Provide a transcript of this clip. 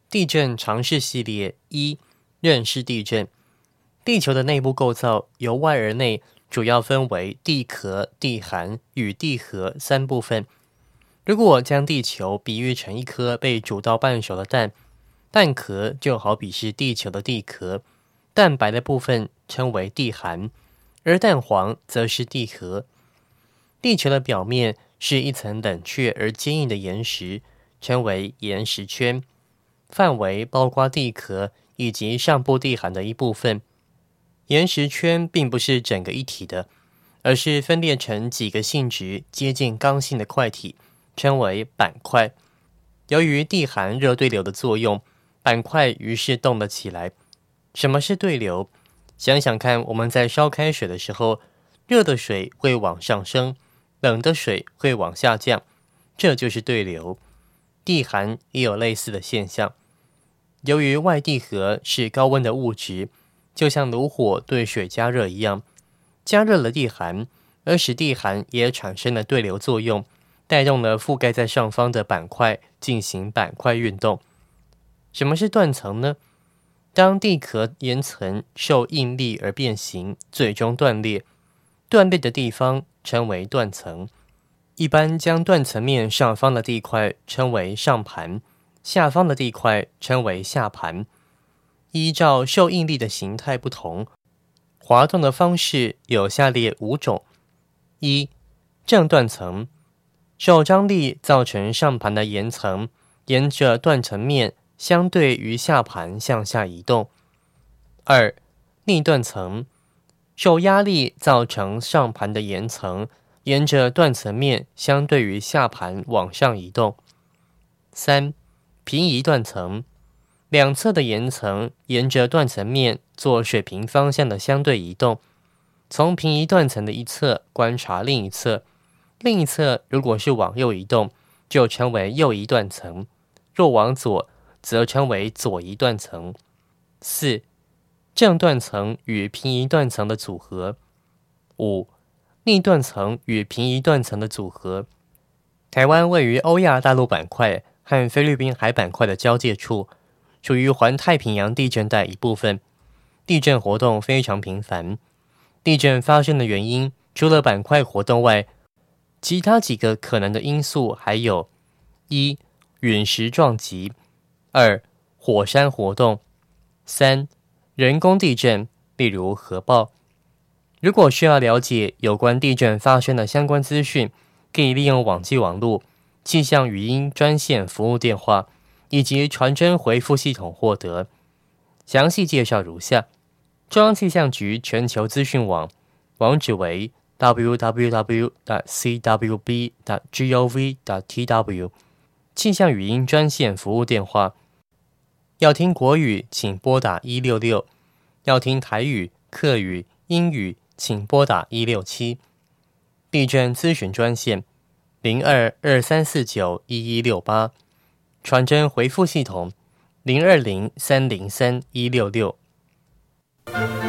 地震常识系列1，认识地震。地球的内部构造由外而内主要分为地壳、地函与地核3部分。如果将地球比喻成一颗被煮到半熟的蛋，蛋壳就好比是地球的地壳，蛋白的部分称为地函，而蛋黄则是地核。地球的表面是一层冷却而坚硬的岩石，称为岩石圈，范围包括地壳以及上部地函的一部分。岩石圈并不是整个一体的，而是分裂成几个性质接近刚性的块体，称为板块。由于地函热对流的作用，板块于是动了起来。什么是对流？想想看，我们在烧开水的时候，热的水会往上升，冷的水会往下降，这就是对流。地函也有类似的现象。由于外地核是高温的物质，就像炉火对水加热一样，加热了地函，而使地函也产生了对流作用，带动了覆盖在上方的板块进行板块运动。什么是断层呢？当地壳岩层受应力而变形，最终断裂，断裂的地方称为断层。一般将断层面上方的地块称为上盘，下方的地块称为下盘。依照受应力的形态不同，滑动的方式有下列5种。1. 正断层，受张力造成上盘的岩层沿着断层面相对于下盘向下移动。2. 逆断层，受压力造成上盘的岩层沿着断层面相对于下盘往上移动。3. 平移断层，两侧的岩层沿着断层面做水平方向的相对移动，从平移断层的一侧观察另一侧，另一侧如果是往右移动，就称为右移断层，若往左，则称为左移断层。4. 正断层与平移断层的组合。5. 逆断层与平移断层的组合。台湾位于欧亚大陆板块和菲律宾海板块的交界处，属于环太平洋地震带一部分，地震活动非常频繁。地震发生的原因，除了板块活动外，其他几个可能的因素还有： 1. 陨石撞击； 2. 火山活动； 3. 人工地震，例如核爆。如果需要了解有关地震发生的相关资讯，可以利用网际网路、气象语音专线服务电话以及传真回复系统获得。详细介绍如下：中央气象局全球资讯网，网址为 www.cwb.gov.tw， 气象语音专线服务电话。要听国语请拨打166，要听台语、客语、英语请拨打167。地震咨询专线02-2349-1168，传真回复系统020303-166。